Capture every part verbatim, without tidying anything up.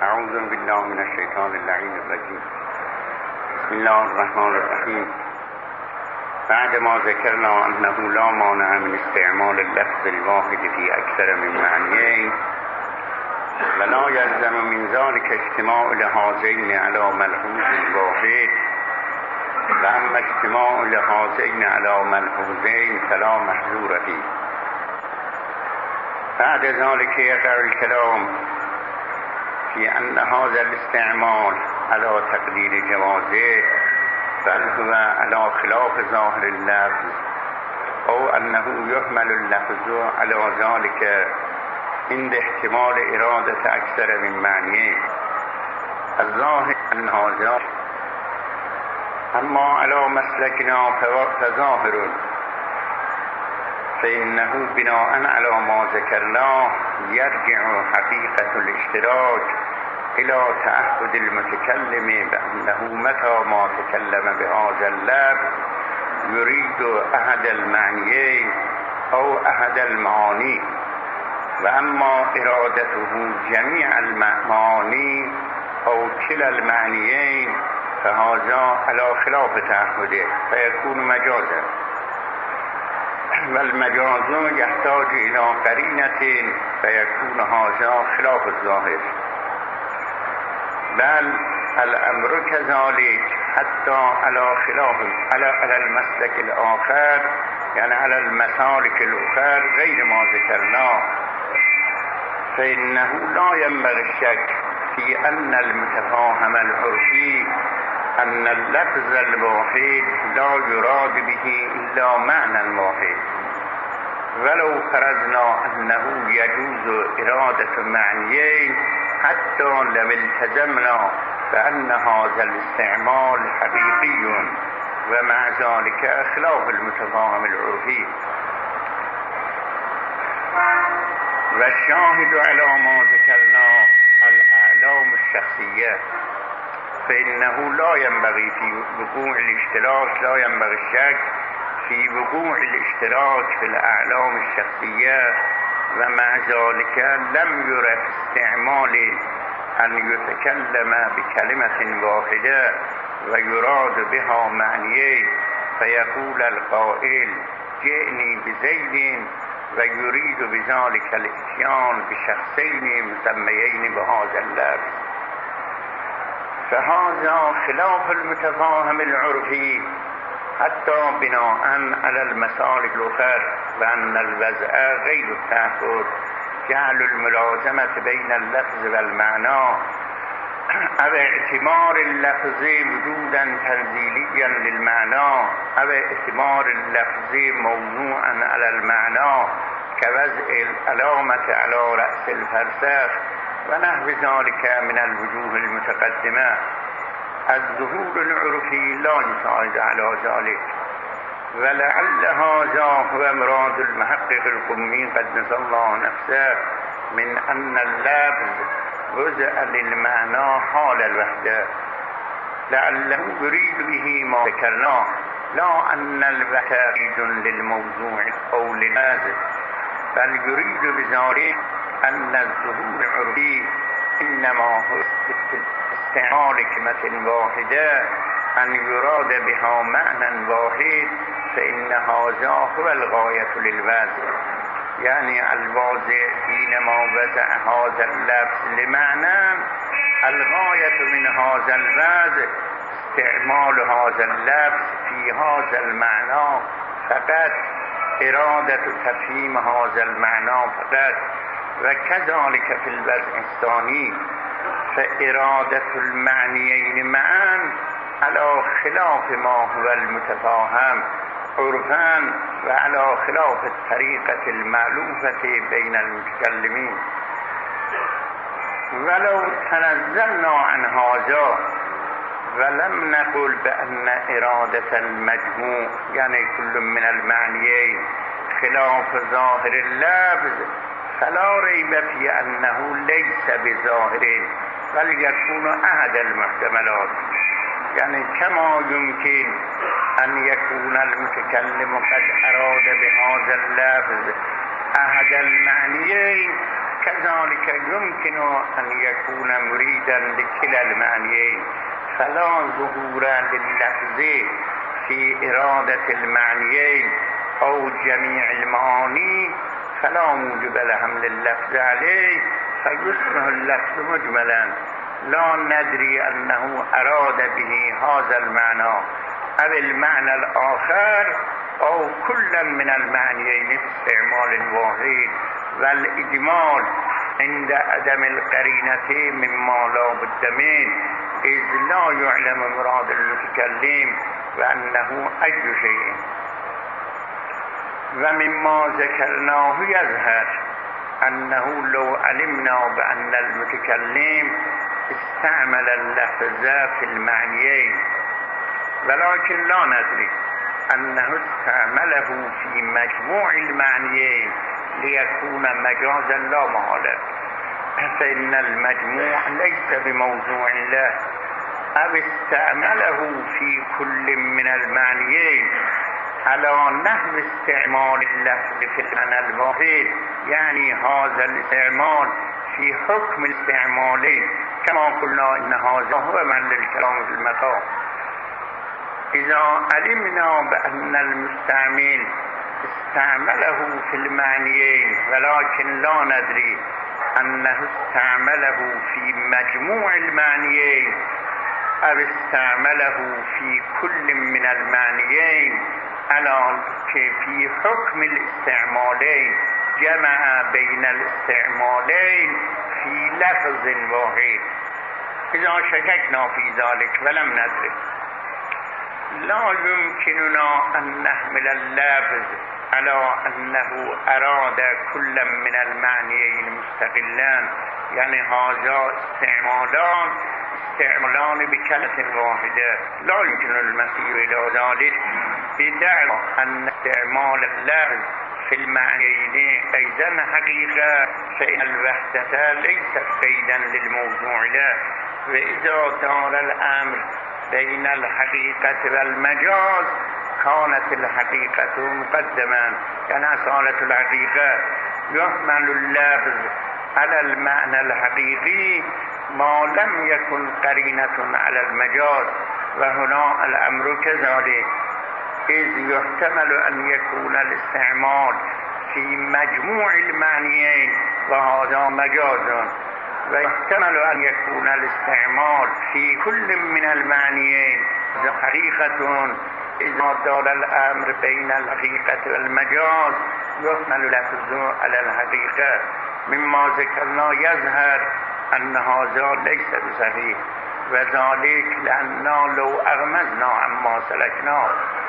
اعوذ بالله من الشیطان اللعین الرجیم. بسم الله الرحمن الرحیم. بعد ما ذکرنا انه لا مانع من استعمال اللفظ الواحد في اکثر من معنیه ولا یلزم من ذلك اجتماع لهذین علی ملحوظ واحد و اما اجتماع لهذین علی ملحوظین فلا محظور فيه. بعد ذلك يقع الكلام في أن هذا الاستعمال على تقدير جوازه بل هو على خلاف ظاهر اللفظ أو أنه يحمل اللفظ على ذلك عند احتمال إرادة أكثر من معنيه. الظاهر أن هذا أما على مسلكنا فظاهر فإنه بناء على ما ذكرناه يرجع حقيقة الاشتراك إلى تعهد المتكلم بأنه متى ما تكلم بهذا اللفظ يريد أحد المعنيين أو أحد المعاني، وأما إرادته جميع المعاني أو كلا المعنيين فهذا على خلاف تعهده فيكون مجازا، والمجاز يحتاج إلى قرينة فيكون هذا خلاف الظاهر. بل الأمر كذلك حتى على خلاف على على المسلك الآخر، يعني على المسالك الأخرى غير ما ذكرناه، فإنه لا ينبغي الشك في أن المتفاهم العرفي أن اللفظ الواحد لا يراد به إلا معنى واحد، ولو فرضنا أنه يجوز إرادة معنيين حتى لو التزمنا بأن هذا الاستعمال حقيقي ومع ذلك خلاف المتفاهم العرفي. والشاهد على ما ذكرنا الأعلام الشخصية، فإنه لا ينبغي في وقوع الاشتراك لا ينبغي الشك في وقوع الاشتراك في الأعلام الشخصية، ومع ذلك لم يرى في استعمال أن يتكلم بكلمة واحدة ويراد بها معنيين فيقول القائل جئني بزيد ويريد بذلك الاتيان بشخصين مسميين بهذا اللفظ، فهذا خلاف المتفاهم العرفي حتى بناء على المسالك الأخرى، وأن الوضع غير التعهد جعل الملازمة بين اللفظ والمعنى أو اعتبار اللفظ وجودا تنزيليا للمعنى أو اعتبار اللفظ موضوعا على المعنى كوضع العلامة على رأس الفرسخ ونحو ذلك من الوجوه المتقدمة. الظهور العرفي لا يساعد على ذلك، ولعل هذا هو مراد المحقق القمي قدس الله نفسه من أن اللفظ وضع للمعنى حال الوحدة، لعله يريد به ما ذكرناه لا أن الوحدة للموضوع أو للماذا، بل يريد بذلك أن الظهور العرفي إنما هو استعمال كلمة واحدة أن يراد بها معنى واحد، فإن هذا هو الغاية للوضع، يعني الواضع حينما وضع هذا اللفظ لمعنى الغاية من هذا الوضع استعمال هذا اللفظ في هذا المعنى فقط، إرادة تفهيم هذا المعنى فقط. وكذلك في الوضع الثاني فإرادة المعنيين معا على خلاف ما هو المتفاهم عرفا وعلى خلاف الطريقة المألوفة بين المتكلمين. ولو تنزلنا عن هذا ولم نقل بأن إرادة المجموع يعني كل من المعنيين خلاف ظاهر اللفظ فلا ريب في أنه ليس بظاهر بل يكون أحد المحتملات، يعني كما يمكن أن يكون المتكلم قد أراد بهذا اللفظ أحد المعنيين كذلك يمكن أن يكون مريدا لكلا المعنيين، فلا ظهور لللفظ في إرادة المعنيين أو جميع المعاني، فلا موجب لحمل اللفظ عليه، فيصبح اللفظ مجملا لا ندري أنه أراد به هذا المعنى أو المعنى الآخر أو كلا من المعنيين في استعمال واحد. والإجمال عند عدم القرينة مما لا بد منه، إذ لا يعلم مراد المتكلم وأنه أي شيء. ومما ذكرناه يظهر أنه لو علمنا بأن المتكلم استعمل اللفظ في المعنيين، ولكن لا ندري أنه استعمله في مجموع المعنيين ليكون مجازا لا محالة، فإن المجموع ليس بموضوع له، أو استعمله في كل من المعنيين على نحو استعمال اللفظ في المعنى الواحد، يعني هذا الاستعمال في حكم الاستعمالين، كما قلنا إن هذا هو محل الكلام في المقام. إذا علمنا بأن المستعمل استعمله في المعنيين ولكن لا ندري أنه استعمله في مجموع المعنيين أو استعمله في كل من المعنيين على في حكم الاستعمالين، جمع بين الاستعمالين في لفظ واحد. إذا شككنا في ذلك ولم ندرك، لا يمكننا أن نحمل اللفظ على أنه أراد كل من المعنيين مستقلا، يعني هذا استعمالان استعمالان بكلمة واحدة. لا يمكن المسير إلى ذلك بدعوى أن استعمال اللفظ في المعنيين أيضا حقيقة، فإن الوحدة ليست قيدا للموضوع له. وإذا دار الأمر بين الحقيقة والمجاز كانت الحقيقة مقدما، يعني أصالة الحقيقة يحمل اللفظ على المعنى الحقيقي ما لم يكن قرينة على المجاز، وهنا الأمر كذلك، إذ يحتمل أن يكون الاستعمال في مجموع المعنيين وهذا مجاز، ويحتمل أن يكون الاستعمال في كل من المعنيين حقيقة. إذا دار الأمر بين الحقيقة والمجاز يحمل اللفظ على الحقيقة. مما ذكرنا يظهر أن هذا ليس بصحيح، وذلك لأننا لو أغمزنا عما سلكنا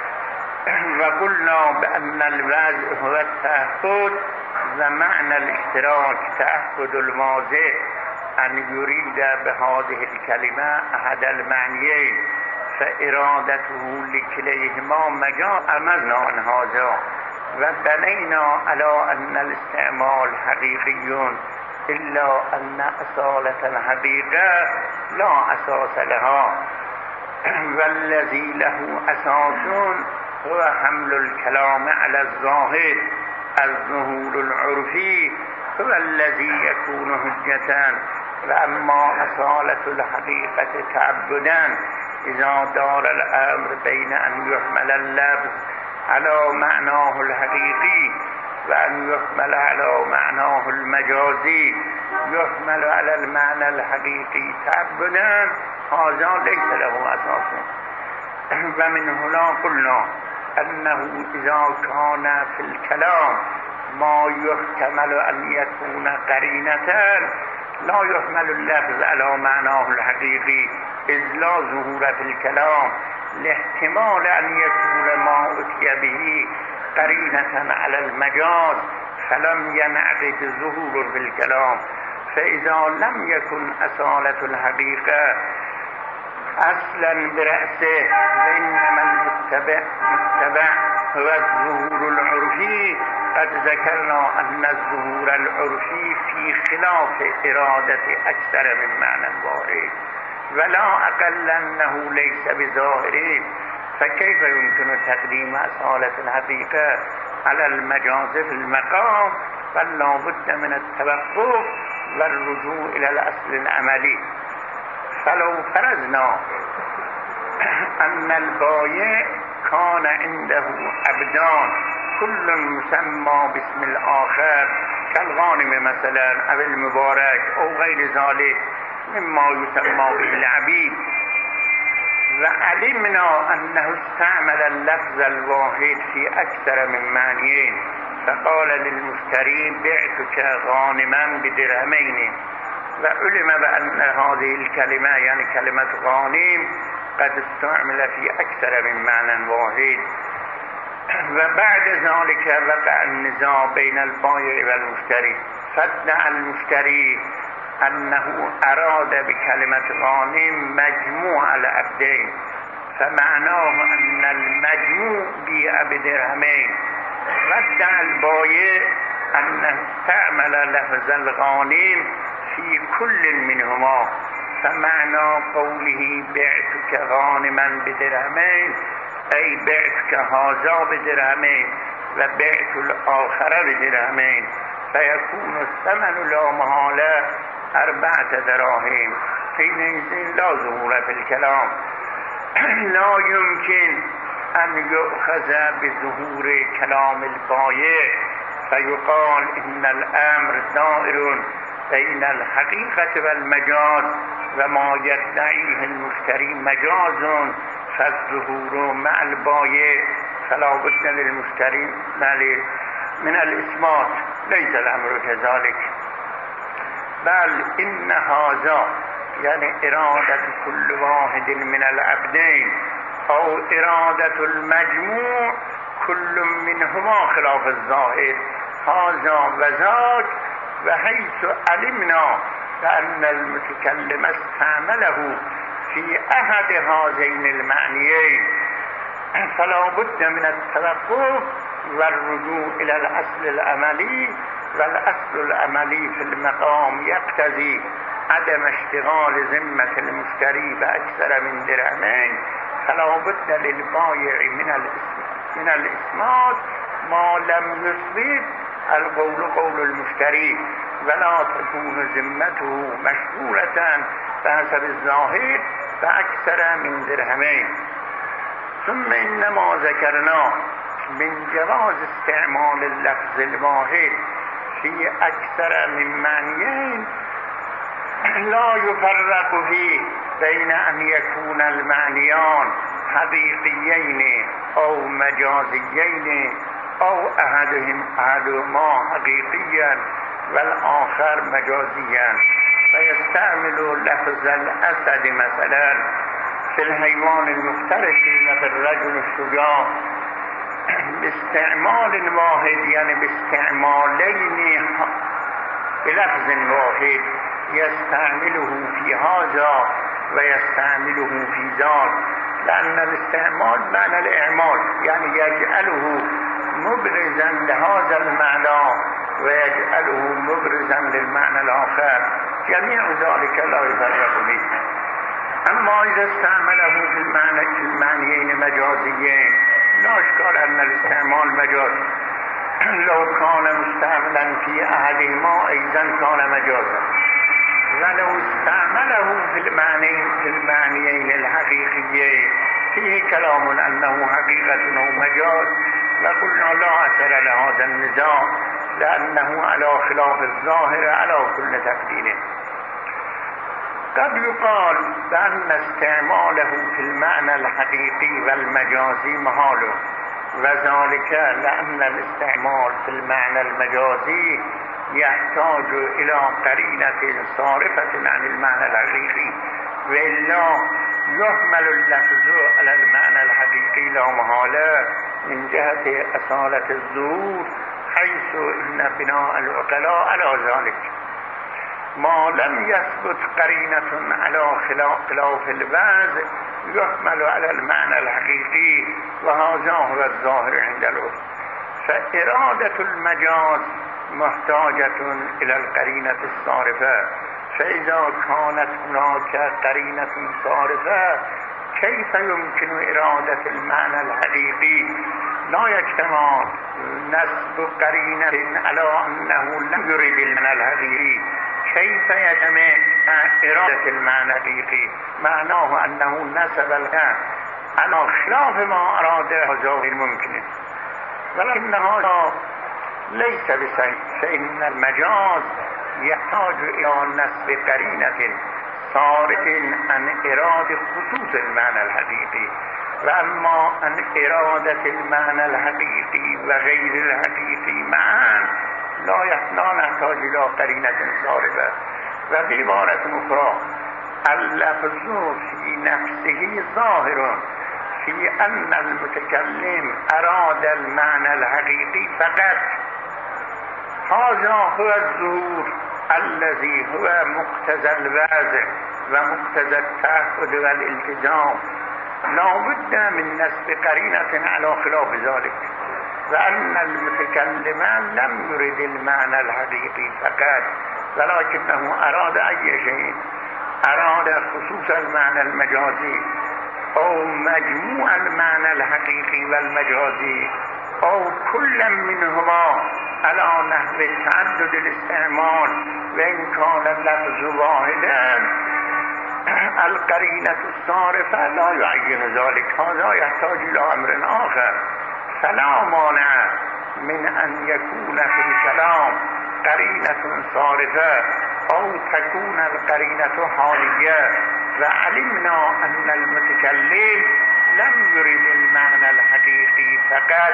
وقلنا بأن الوضع هو التأكد، ومعنى الاشتراك تأكد المواضع أن يريد بهذه الكلمة أحد المعنيين، فإرادته لكليهما مجاز أمرنا عن هذا، وبنينا على أن الاستعمال حقيقي، إلا أن أصالة الحقيقة لا أساس لها، والذي له أساس هو حمل الكلام على الظاهر. الظهور العرفي هو الذي يكون حجة، وأما أصالة الحقيقة تعبدا إذا دار الأمر بين أن يحمل اللفظ على معناه الحقيقي وأن يحمل على معناه المجازي، يحمل على المعنى الحقيقي تعبدا، هذا ليس له أساس. ومن هنا قلنا أنه إذا كان في الكلام ما يحتمل أن يكون قرينة لا يحمل اللفظ على معناه الحقيقي، إذ لا ظهور في الكلام لاحتمال أن يكون ما أتي به قرينة على المجاز، فلم ينعقد ظهور في الكلام. فإذا لم يكن أصالة الحقيقة أصلا برأسه، وإنما المتبع متبع هو الظهور العرفي، قد ذكرنا أن الظهور العرفي في خلاف إرادة أكثر من معنى واحد، ولا أقل أنه ليس بظاهر، فكيف يمكن تقديم أصالة الحقيقة على المجاز في المقام فلا بد من التوقف و الرجوع الى الاصل العملی. فلو فرضنا ان البایع کان عنده عبدان كل مسمى باسم الاخر كالغانم مثلا او المبارك او غیر ذلك مما يسمى به العبيد، وعلمنا انه استعمل اللفظ الواحد في اكثر من معنيين فقال للمشتري بعتك غانما بدرهمين، وعلم بأن هذه الكلمة يعني كلمة غانم قد استعمل في أكثر من معنى واحد. وبعد ذلك وقع النزاع بين البائع والمشتري، فادعى المشتري أنه أراد بكلمة غانم مجموع العبدين، فمعناه أن المجموع بيع بدرهمين، وادعى البائع أنه استعمل لفظ الغانم في كل منهما، فمعنى قوله بعتك غانما بدرهمين أي بعتك هذا بدرهمين وبعت الآخر بدرهمين، فيكون الثمن لا محالة أربعة دراهم. حينئذ لا ظهور في الكلام، لا يمكن أن يؤخذ بظهور كلام البائع فيقال إن الأمر دائر بين الحقيقة والمجاز، وما يدعيه المشتري مجاز فالظهور مع البائع، فلا بد للمشتري من الإثبات. ليس الأمر كذلك، بل إن هذا يعني إرادة كل واحد من العبدين أو إرادة المجموع كل منهما خلاف الظاهر، هذا وذاك، وحيث علمنا بأن المتكلم استعمله في أحد هذين المعنيين فلا بد من التوقف والرجوع إلى الأصل العملي، والأصل العملي في المقام يقتضي عدم اشتغال ذمة المشتري بأكثر من درهمين، فلا بد للبائع من من الإسناد ما لم يثبت القول قول المشتري، ولا تكون ذمته مشغولة بحسب الظاهر بأكثر من درهمين. ثم إنما ذكرنا من جواز استعمال اللفظ الواحد في أكثر من معنيين لا يفرق فيه بين أن يكون المعنيان حقيقيين أو مجازيين أو أحدهم أحدهما حقيقيا والآخر مجازيا، فيستعمل لفظ الأسد مثلا في الحيوان المفترس وفي الرجل الشجاع باستعمال واحد، يعني باستعمالين بلفظ واحد يستعمله في هذا ويستعمله في ذاك، لأن الاستعمال معنى الإعمال، يعني يجعله مبرزا لهذا المعنى ويجعله مبرزا للمعنى الآخر، جميع ذلك لا يفرق به. أما إذا استعمله في المعنى في المعنيين مجازيين لا إشكال أن الاستعمال مجاز، لو كان مستعملا في أحدهما أيضا كان مجازا، ولو استعمله في المعنيين في المعنيين الحقيقيين فيه كلام أنه حقيقة أو مجاز، وقلنا لا أثر لهذا النزاع لأنه على خلاف الظاهر على كل تقدير. قد يقال بأن استعماله في المعنى الحقيقي والمجازي محال، وذلك لأن الاستعمال في المعنى المجازي يحتاج إلى قرينة صارفة عن المعنى الحقيقي، وإلا يحمل اللفظ على المعنى الحقيقي لا محالة من جهة أصالة الظهور، حيث إن بناء العقلاء على ذلك ما لم يثبت قرينة على خلاف الوضع يحمل على المعنى الحقيقي، وهذا هو الظاهر عند العلماء. فإرادة المجاز محتاجة إلى القرينة الصارفة، فإذا كانت هناك قرينة صارفة كيف يمكن إرادة المعنى الحقيقي لا يجتمع نسب قرينة على أنه لم يريد المعنى الحقيقي. كيف يجمع إرادة المعنى الحقيقي؟ معناه أنه نسب الكلام على خلاف ما أراده ظاهر ممكن، ولكن هذا ليس بصحيح، فإن المجاز يحتاج إلى نسب قرينة صارت عن إرادة خصوص المعنى الحقيقي، وأما عن إرادة المعنى الحقيقي وغير الحقيقي معا لا نحتاج إلى قرينة صارفة. وبعبارة أخرى اللفظ في نفسه ظاهر في أن المتكلم أراد المعنى الحقيقي فقط. هذا هو الظهور الذي هو مقتضى الوضع ومقتضى التعهد والالتزام. لا بد من نسب قرينة على خلاف ذلك، وأن المتكلم لم يرد المعنى الحقيقي فقط، ولكنه أراد أي شيء، أراد خصوص المعنى المجازي أو مجموع المعنى الحقيقي والمجازي أو كل منهما على نحو تعدد الاستعمال، وإن كان اللفظ واحدا القرينة الصارفة لا يعين ذلك. هذا يحتاج إلى أمر آخر. فلا مانع من أن يكون في الكلام قرينة صارفة أو تكون القرينة حالية، وعلمنا أن المتكلم لم يرد المعنى الحقيقي فقط،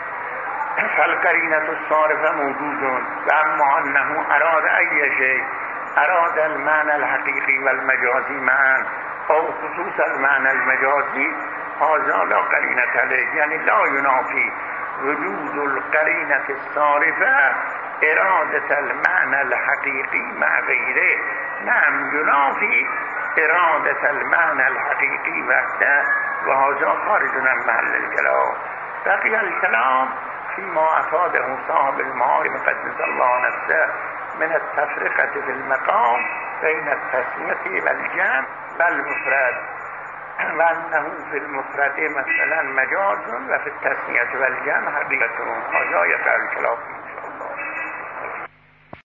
فالقرينة الصارفة موجود. وأما أنه أراد أي شيء، أراد المعنى الحقيقي والمجازي معا أو خصوص المعنى المجازي، هذا لا قرينة عليه، يعني لا ينافي وجود القرينة الصارفة إرادة المعنى الحقيقي مع غيره. نعم ينافي إرادة المعنى الحقيقي وحده، وهذا خارج عن محل الكلام. بقي الكلام فيما أفاده صاحب المعارف قدس الله نفسه من التفرقة في المقام بين التسمية والجمع والمفرد، وأنه في المفرد مثلا مجاز وفي التسمية والجمع حقيقة. هذا يقع الكلام.